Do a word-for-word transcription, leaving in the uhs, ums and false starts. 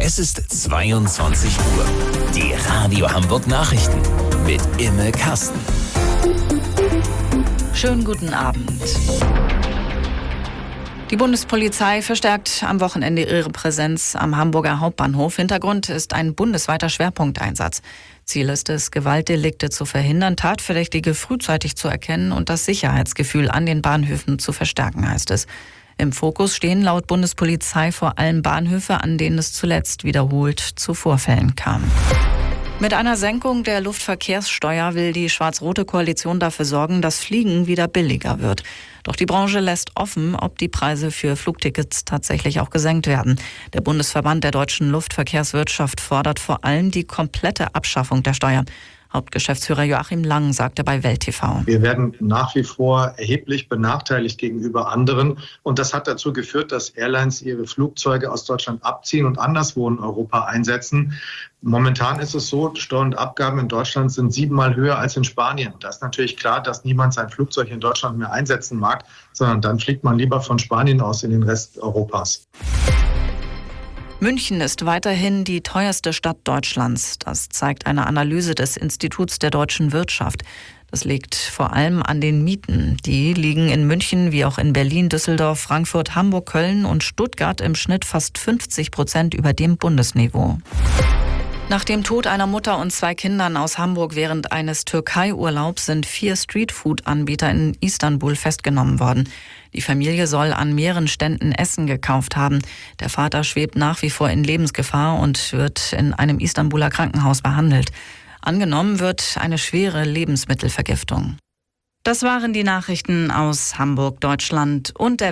Es ist zweiundzwanzig Uhr. Die Radio Hamburg Nachrichten mit Imme Kasten. Schönen guten Abend. Die Bundespolizei verstärkt am Wochenende ihre Präsenz am Hamburger Hauptbahnhof. Hintergrund ist ein bundesweiter Schwerpunkteinsatz. Ziel ist es, Gewaltdelikte zu verhindern, Tatverdächtige frühzeitig zu erkennen und das Sicherheitsgefühl an den Bahnhöfen zu verstärken, heißt es. Im Fokus stehen laut Bundespolizei vor allem Bahnhöfe, an denen es zuletzt wiederholt zu Vorfällen kam. Mit einer Senkung der Luftverkehrssteuer will die schwarz-rote Koalition dafür sorgen, dass Fliegen wieder billiger wird. Doch die Branche lässt offen, ob die Preise für Flugtickets tatsächlich auch gesenkt werden. Der Bundesverband der deutschen Luftverkehrswirtschaft fordert vor allem die komplette Abschaffung der Steuer. Hauptgeschäftsführer Joachim Lang sagte bei Welt T V: Wir werden nach wie vor erheblich benachteiligt gegenüber anderen. Und das hat dazu geführt, dass Airlines ihre Flugzeuge aus Deutschland abziehen und anderswo in Europa einsetzen. Momentan ist es so, Steuern und Abgaben in Deutschland sind siebenmal höher als in Spanien. Da ist natürlich klar, dass niemand sein Flugzeug in Deutschland mehr einsetzen mag, sondern dann fliegt man lieber von Spanien aus in den Rest Europas. München ist weiterhin die teuerste Stadt Deutschlands. Das zeigt eine Analyse des Instituts der deutschen Wirtschaft. Das liegt vor allem an den Mieten. Die liegen in München wie auch in Berlin, Düsseldorf, Frankfurt, Hamburg, Köln und Stuttgart im Schnitt fast fünfzig Prozent über dem Bundesniveau. Nach dem Tod einer Mutter und zwei Kindern aus Hamburg während eines Türkei-Urlaubs sind vier Streetfood-Anbieter in Istanbul festgenommen worden. Die Familie soll an mehreren Ständen Essen gekauft haben. Der Vater schwebt nach wie vor in Lebensgefahr und wird in einem Istanbuler Krankenhaus behandelt. Angenommen wird eine schwere Lebensmittelvergiftung. Das waren die Nachrichten aus Hamburg, Deutschland und der